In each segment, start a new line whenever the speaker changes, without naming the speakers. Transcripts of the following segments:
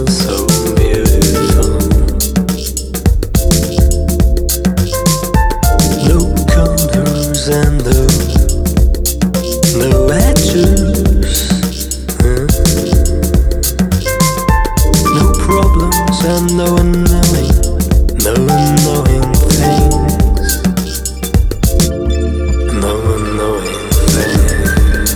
so beautiful. No corners and no edges. No problems and no unknowing things. No unknowing things.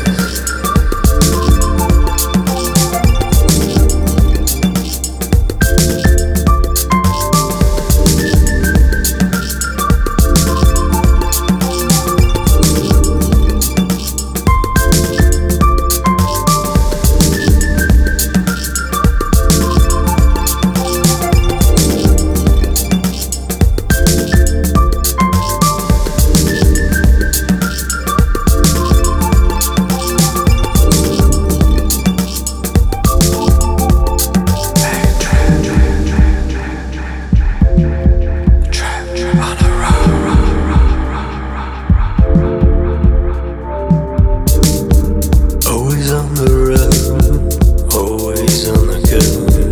Always on the road, always on the go.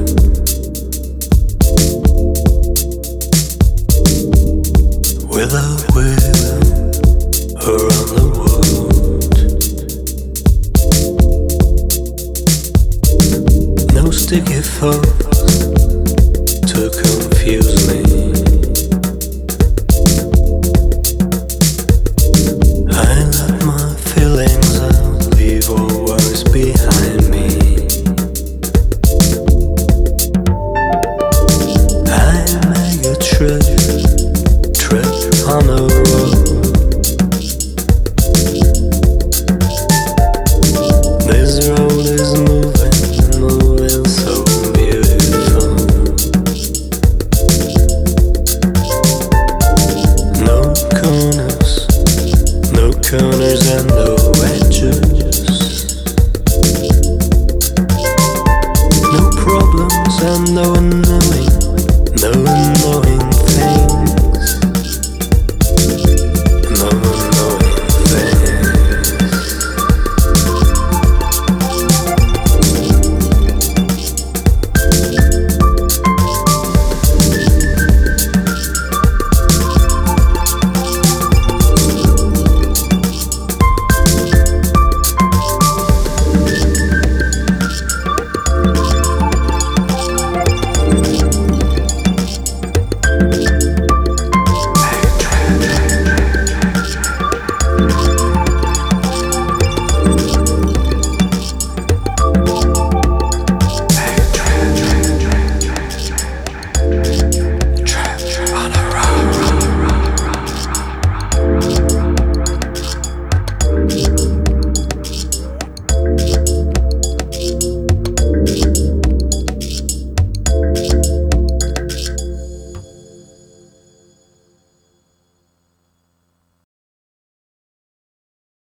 Without will, around the world. No sticky thoughts to confuse me. I let my feelings out, leave all worries behind me. I make a trip on the road. This road is moving so beautiful. No corners and no edges. No problems and no unknowing